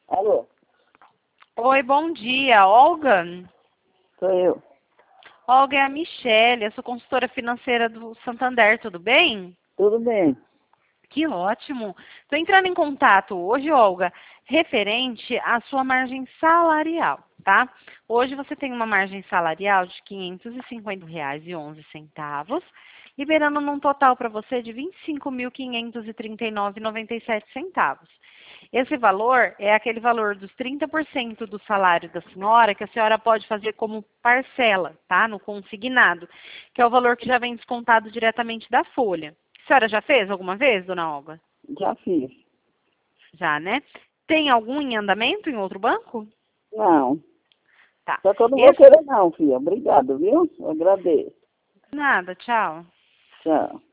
Alô, Oi, bom dia. Olga? sou eu. Olga é a Michele, eu sou consultora financeira do Santander, tudo bem? Tudo bem? Que ótimo. Estou entrando em contato hoje, Olga, referente à sua margem salarial, tá? Hoje você tem uma margem salarial de R$ 550,11, liberando num total para você de R$ 25.539,97. Esse valor é aquele valor dos 30% do salário da senhora que a senhora pode fazer como parcela, tá? No consignado, que é o valor que já vem descontado diretamente da folha. A senhora já fez alguma vez, dona Olga? Já fiz. Já, né? Tem algum em andamento em outro banco? Não, Tá. só que eu não vou Esse... querer não, filha. Obrigado, viu? Eu agradeço. Nada, tchau. Tchau.